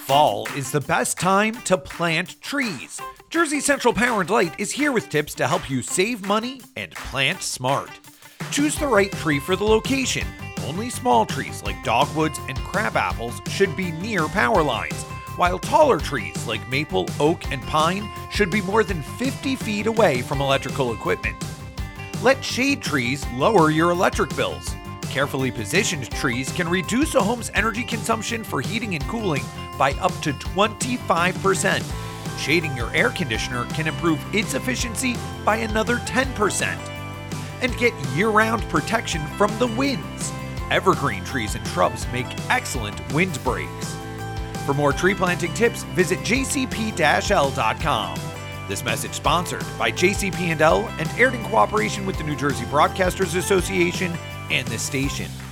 Fall is the best time to plant trees. Jersey Central Power and Light is here with tips to help you save money and plant smart. Choose the right tree for the location. Only small trees like dogwoods and crabapples should be near power lines, while taller trees like maple, oak, and pine should be more than 50 feet away from electrical equipment. Let shade trees lower your electric bills. Carefully positioned trees can reduce a home's energy consumption for heating and cooling by up to 25%. Shading your air conditioner can improve its efficiency by another 10%. And get year-round protection from the winds. Evergreen trees and shrubs make excellent windbreaks. For more tree planting tips, visit jcp-l.com. This message sponsored by JCP&L and aired in cooperation with the New Jersey Broadcasters Association and this station.